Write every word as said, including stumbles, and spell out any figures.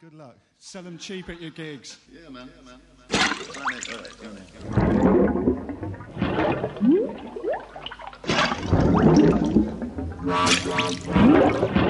Good luck. Sell them cheap at your gigs. Yeah, man. Yeah, man. Run it, run it, run it.